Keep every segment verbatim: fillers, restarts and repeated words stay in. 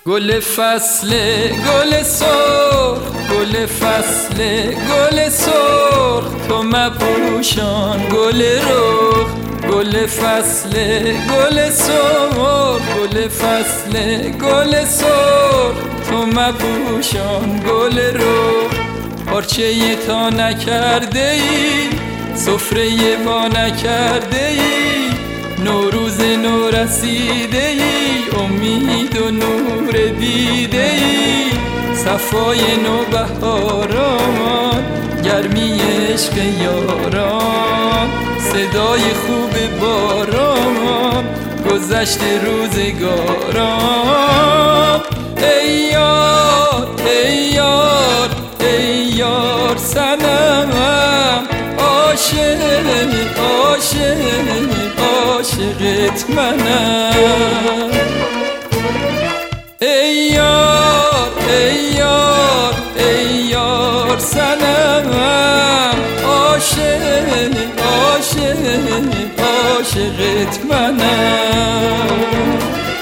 گل فصل گل سرخ، گل فصل گل سرخ، تو مپوشان گل رخ. گل فصل گل سرخ، گل فصل گل سرخ، تو مپوشان گل رخ. پارچه تا نکرده ای، سفره با نکرده ای، نوروز نو رسیده ای، امید و نور دیده ای، صفای نو بهاران، گرمی عشق یاران، صدای خوب باران، گذشت روزگاران. ای یار ای یار ای یار صنمم، عاشق عاشق عاشقت منم. ای یار ای یار ای یار صنمم، عاشق عاشق عاشقت منم.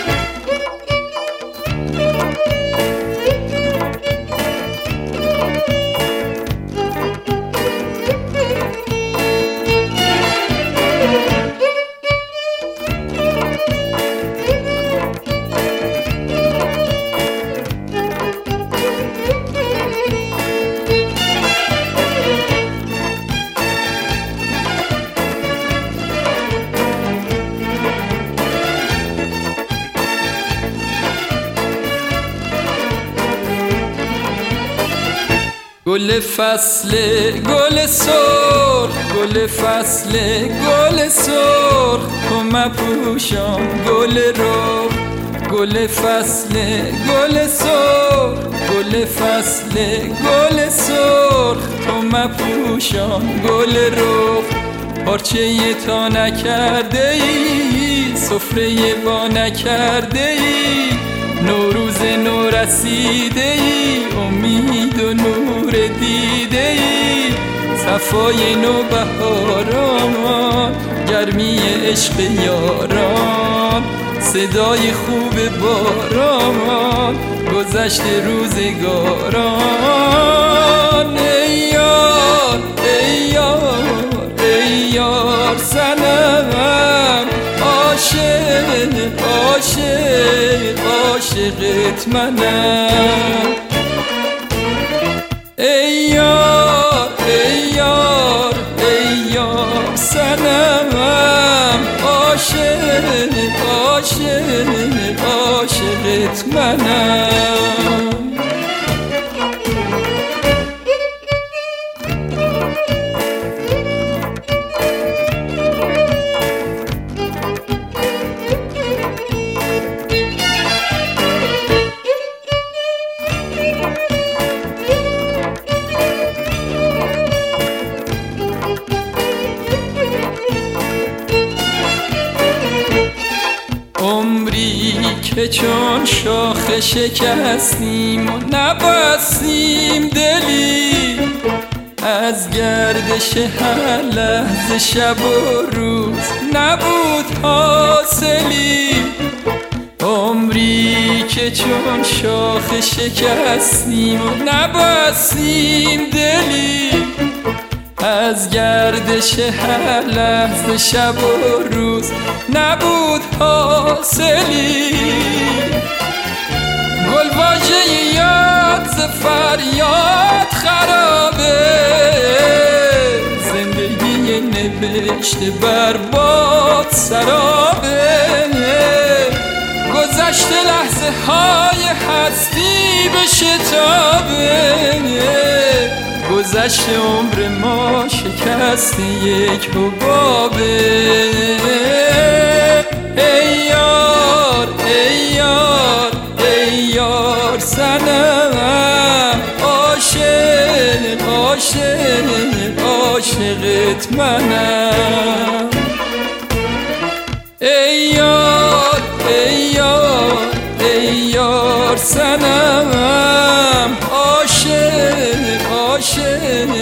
گل فصل گل سرخ، گل فصل گل سرخ، تو مپوشان گل رخ. گل فصل گل سرخ، گل فصل گل سرخ، تو مپوشان گل رخ. پارچه تا نکرده ای، سفره با نکرده ای، نوروز نو رسیده ای، امید و نور دیده ای، صفای نو بهاران، گرمی عشق یاران، صدای خوب باران، گذشت روزگاران. ای یار ای یار ای یار صنمم، عاشق عاشق عاشقت منم. ای یار ای یار ای یار صنمم، عاشق عاشق عاشقت منم. عمری که چون شاخ شکستیم و نبستیم دلی، از گردش هر لحظه شب و روز نبود حاصلی. عمری که چون شاخ شکستیم و نبستیم دلی، از گردش هر لحظه شب و روز نبود حاصلی. گل واژه یاد ز فریاد خرابه، زندگی نوشته برباد سرابه، گذشت لحظه های هستی به شتابه، گذشت عمر ما شکست یک حبابه. ای یار ای یار ای یار صنمم، عاشق عاشق عاشقت منم. ای یار ای یار ای یار صنمم، عاشق عاشق